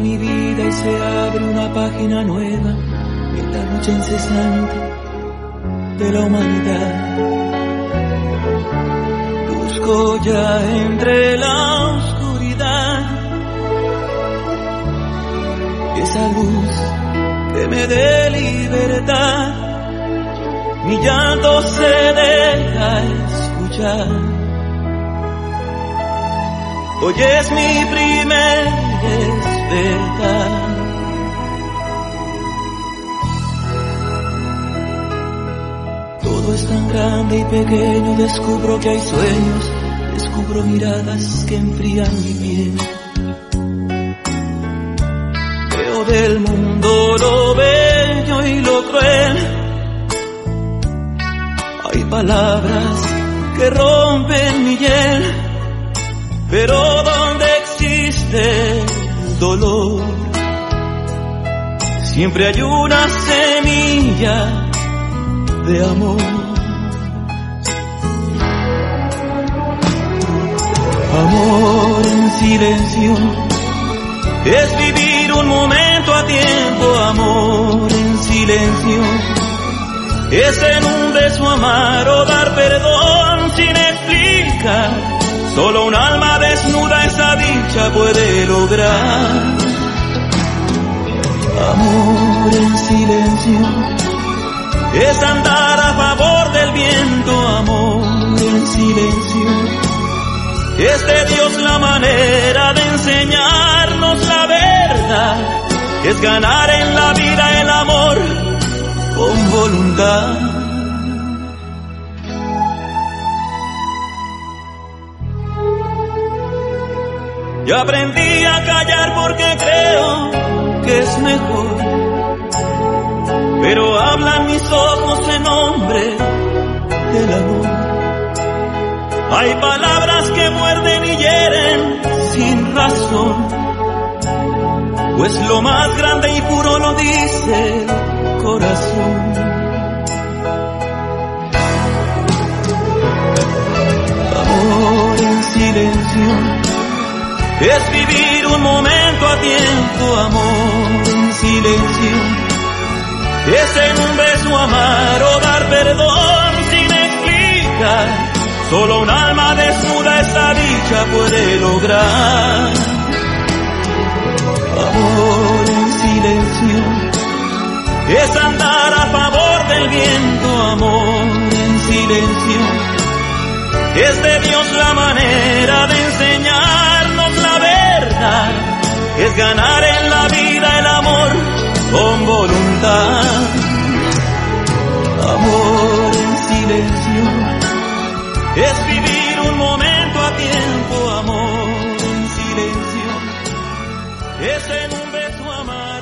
mi vida y se abre una página nueva en la lucha incesante de la humanidad. Busco ya entre la oscuridad esa luz que me dé libertad. Mi llanto se deja escuchar. Hoy es mi primer despertar. Todo es tan grande y pequeño, descubro que hay sueños, descubro miradas que enfrían mi piel. Veo del mundo lo bello y lo cruel. Hay palabras que rompen mi hiel, pero donde existe el dolor, siempre hay una semilla de amor. Amor en silencio es vivir un momento a tiempo. Amor en silencio es en un beso amar o dar perdón sin explicar. Solo un alma desnuda esa dicha puede lograr. Amor en silencio es andar a favor del viento. Amor en silencio es de Dios la manera de enseñarnos la verdad. Es ganar en la vida el amor con voluntad. Yo aprendí a callar porque creo que es mejor, pero hablan mis ojos en nombre del amor. Hay palabras que muerden y hieren sin razón, pues lo más grande y puro lo dice el corazón. Amor en silencio es vivir un momento a tiempo. Amor en silencio es en un beso amar o dar perdón sin explicar. Solo un alma desnuda esa dicha puede lograr. Amor en silencio es andar a favor del viento. Amor en silencio es de Dios la manera de enseñarnos la verdad. Es ganar en la vida el amor con voluntad. Amor en silencio es vivir un momento a tiempo. Amor en silencio es en un beso amar.